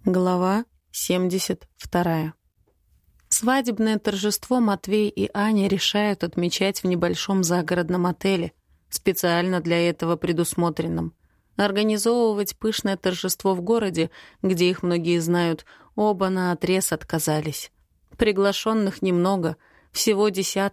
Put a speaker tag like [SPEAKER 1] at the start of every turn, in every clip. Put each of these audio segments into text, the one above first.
[SPEAKER 1] Глава 72. Свадебное торжество Матвей и Аня решают отмечать в небольшом загородном отеле, специально для этого предусмотренном. Организовывать пышное торжество в городе, где их многие знают, оба наотрез отказались. Приглашенных немного, всего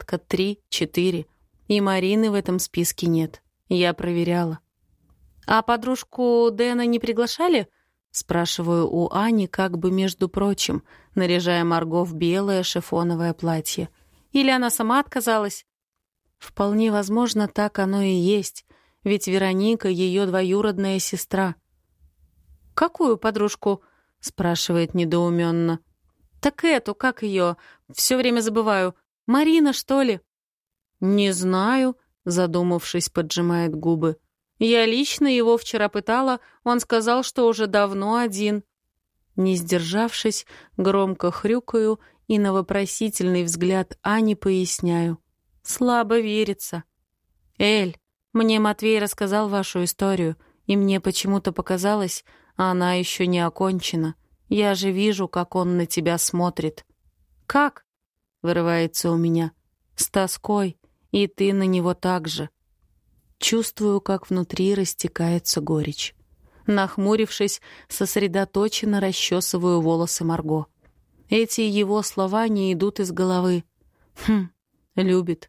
[SPEAKER 1] 3-4, и Марины в этом списке нет. Я проверяла. «А подружку Дэна не приглашали?» Спрашиваю у Ани, как бы между прочим, наряжая Марго в белое шифоновое платье. Или она сама отказалась? Вполне возможно, так оно и есть, ведь Вероника — ее двоюродная сестра. «Какую подружку?» — спрашивает недоуменно. «Так эту, как ее? Все время забываю. Марина, что ли?» «Не знаю», — задумавшись, поджимает губы. «Я лично его вчера пытала, он сказал, что уже давно один». Не сдержавшись, громко хрюкаю и на вопросительный взгляд Ани поясняю. Слабо верится. «Эль, мне Матвей рассказал вашу историю, и мне почему-то показалось, она еще не окончена. Я же вижу, как он на тебя смотрит». «Как?» — вырывается у меня. «С тоской, и ты на него так же». Чувствую, как внутри растекается горечь. Нахмурившись, сосредоточенно расчесываю волосы Марго. Эти его слова не идут из головы. Любит.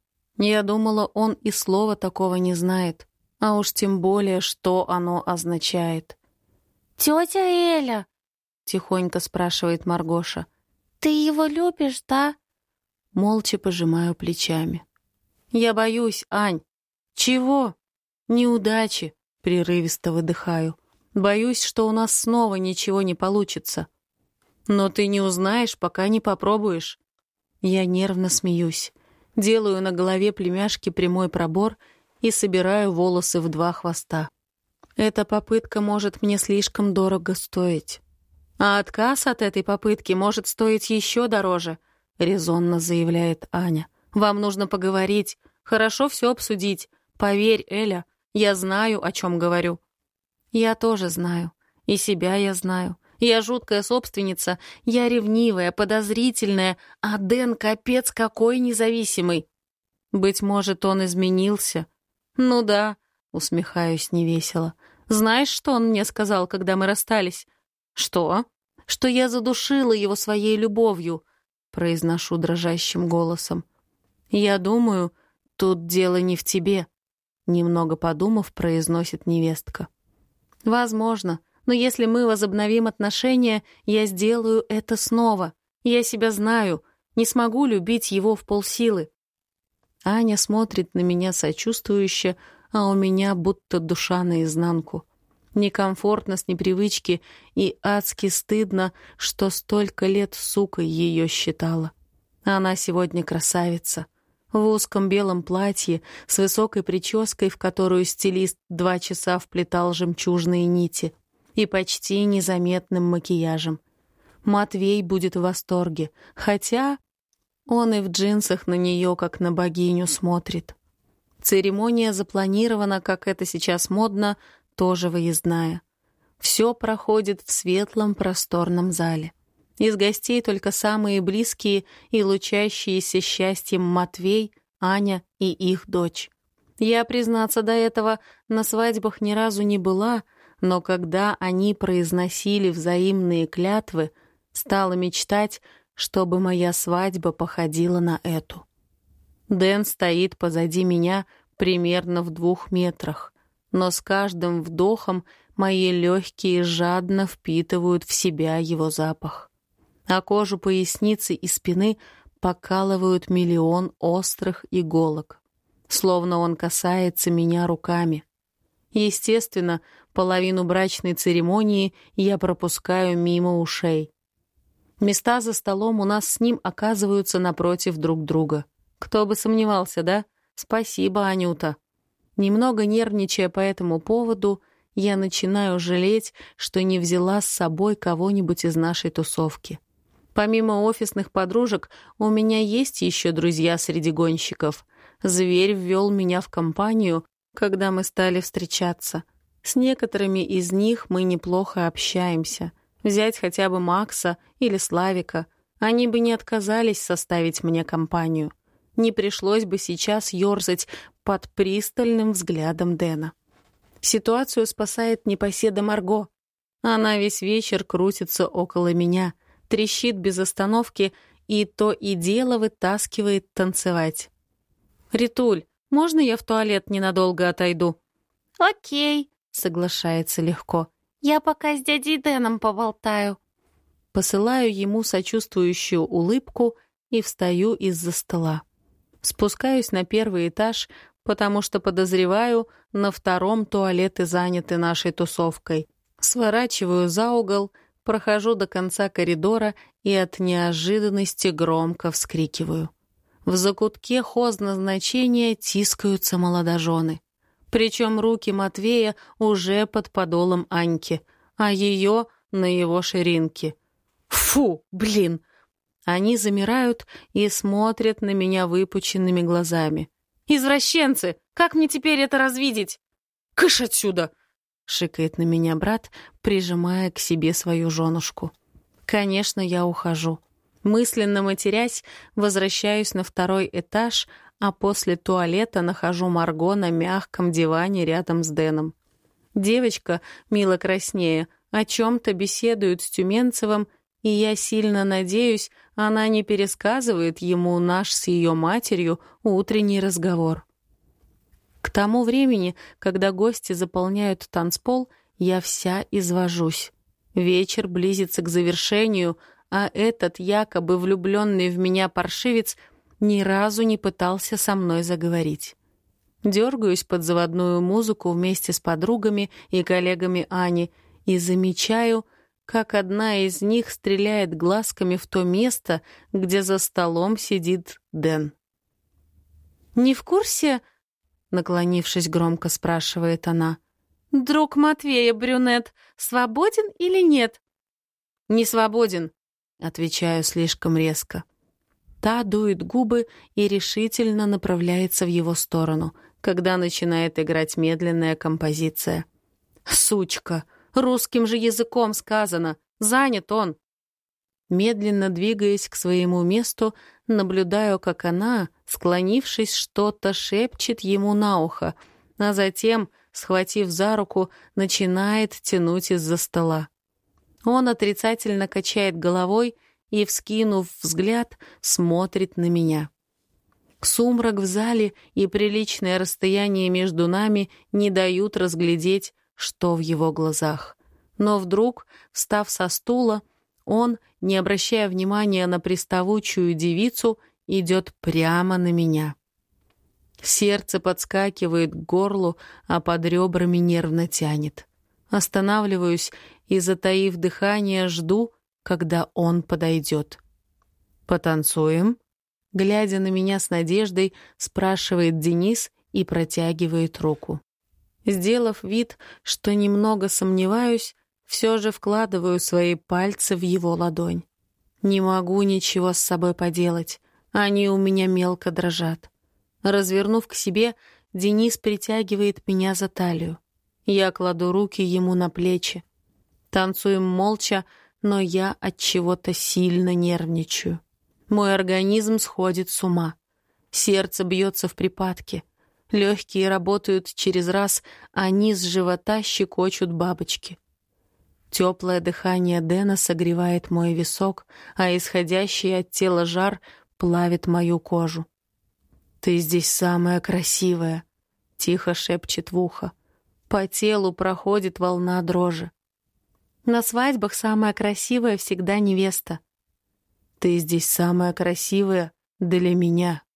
[SPEAKER 1] Я думала, он и слова такого не знает, а уж тем более, что оно означает.
[SPEAKER 2] «Тетя Эля!» —
[SPEAKER 1] тихонько спрашивает Маргоша.
[SPEAKER 2] «Ты его любишь, да?»
[SPEAKER 1] Молча пожимаю плечами. «Я боюсь, Ань». «Чего?» «Неудачи», — прерывисто выдыхаю. «Боюсь, что у нас снова ничего не получится». «Но ты не узнаешь, пока не попробуешь». Я нервно смеюсь. Делаю на голове племяшки прямой пробор и собираю волосы в 2 хвоста. Эта попытка может мне слишком дорого стоить. А отказ от этой попытки может стоить еще дороже, резонно заявляет Аня. «Вам нужно поговорить, хорошо все обсудить. Поверь, Эля, я знаю, о чем говорю». Я тоже знаю. И себя я знаю. Я жуткая собственница, я ревнивая, подозрительная, а Дэн капец какой независимый. Быть может, он изменился? Ну да, усмехаюсь невесело. Знаешь, что он мне сказал, когда мы расстались? Что? Что я задушила его своей любовью, произношу дрожащим голосом. Я думаю, тут дело не в тебе. Немного подумав, произносит невестка. «Возможно, но если мы возобновим отношения, я сделаю это снова. Я себя знаю, не смогу любить его в полсилы». Аня смотрит на меня сочувствующе, а у меня будто душа наизнанку. Некомфортно с непривычки и адски стыдно, что столько лет сукой ее считала. Она сегодня красавица. В узком белом платье, с высокой прической, в которую стилист 2 часа вплетал жемчужные нити, и почти незаметным макияжем. Матвей будет в восторге, хотя он и в джинсах на нее, как на богиню, смотрит. Церемония запланирована, как это сейчас модно, тоже выездная. Все проходит в светлом просторном зале. Из гостей только самые близкие и лучащиеся счастьем Матвей, Аня и их дочь. Я, признаться, до этого на свадьбах ни разу не была, но когда они произносили взаимные клятвы, стала мечтать, чтобы моя свадьба походила на эту. Дэн стоит позади меня примерно в 2 метрах, но с каждым вдохом мои легкие жадно впитывают в себя его запах. А кожу поясницы и спины покалывают миллион острых иголок, словно он касается меня руками. Естественно, половину брачной церемонии я пропускаю мимо ушей. Места за столом у нас с ним оказываются напротив друг друга. Кто бы сомневался, да? Спасибо, Анюта. Немного нервничая по этому поводу, я начинаю жалеть, что не взяла с собой кого-нибудь из нашей тусовки. Помимо офисных подружек, у меня есть еще друзья среди гонщиков. Зверь ввел меня в компанию, когда мы стали встречаться. С некоторыми из них мы неплохо общаемся. Взять хотя бы Макса или Славика. Они бы не отказались составить мне компанию. Не пришлось бы сейчас ёрзать под пристальным взглядом Дэна. Ситуацию спасает непоседа Марго. Она весь вечер крутится около меня, трещит без остановки и то и дело вытаскивает танцевать. «Ритуль, можно я в туалет ненадолго отойду?»
[SPEAKER 2] «Окей»,
[SPEAKER 1] — соглашается легко.
[SPEAKER 2] «Я пока с дядей Дэном поболтаю».
[SPEAKER 1] Посылаю ему сочувствующую улыбку и встаю из-за стола. Спускаюсь на первый этаж, потому что подозреваю, на втором туалеты заняты нашей тусовкой. Сворачиваю за угол, прохожу до конца коридора и от неожиданности громко вскрикиваю. В закутке хозназначения тискаются молодожены. Причем руки Матвея уже под подолом Аньки, а ее на его ширинке. Фу, блин! Они замирают и смотрят на меня выпученными глазами. «Извращенцы! Как мне теперь это развидеть?» «Кыш отсюда!» — шикает на меня брат, прижимая к себе свою женушку. Конечно, я ухожу. Мысленно матерясь, возвращаюсь на второй этаж, а после туалета нахожу Марго на мягком диване рядом с Дэном. Девочка, мило краснея, о чем-то беседует с Тюменцевым, и я сильно надеюсь, она не пересказывает ему наш с ее матерью утренний разговор. К тому времени, когда гости заполняют танцпол, я вся извожусь. Вечер близится к завершению, а этот якобы влюбленный в меня паршивец ни разу не пытался со мной заговорить. Дергаюсь под заводную музыку вместе с подругами и коллегами Ани и замечаю, как одна из них стреляет глазками в то место, где за столом сидит Дэн. «Не в курсе?» — наклонившись, громко спрашивает она. «Друг Матвея, брюнет, свободен или нет?» «Не свободен», — отвечаю слишком резко. Та дует губы и решительно направляется в его сторону, когда начинает играть медленная композиция. «Сучка! Русским же языком сказано! Занят он!» Медленно двигаясь к своему месту, наблюдаю, как она, склонившись, что-то шепчет ему на ухо, а затем, схватив за руку, начинает тянуть из-за стола. Он отрицательно качает головой и, вскинув взгляд, смотрит на меня. Сумрак в зале и приличное расстояние между нами не дают разглядеть, что в его глазах. Но вдруг, встав со стула, он, не обращая внимания на приставучую девицу, идет прямо на меня. Сердце подскакивает к горлу, а под ребрами нервно тянет. Останавливаюсь и, затаив дыхание, жду, когда он подойдет. «Потанцуем?» Глядя на меня с надеждой, спрашивает Денис и протягивает руку. Сделав вид, что немного сомневаюсь, все же вкладываю свои пальцы в его ладонь. Не могу ничего с собой поделать, они у меня мелко дрожат. Развернув к себе, Денис притягивает меня за талию. Я кладу руки ему на плечи. Танцуем молча, но я от чего-то сильно нервничаю. Мой организм сходит с ума. Сердце бьется в припадке. Легкие работают через раз, а низ живота щекочут бабочки. Теплое дыхание Дэна согревает мой висок, а исходящий от тела жар плавит мою кожу. «Ты здесь самая красивая», — тихо шепчет в ухо. По телу проходит волна дрожи. «На свадьбах самая красивая всегда невеста». «Ты здесь самая красивая для меня».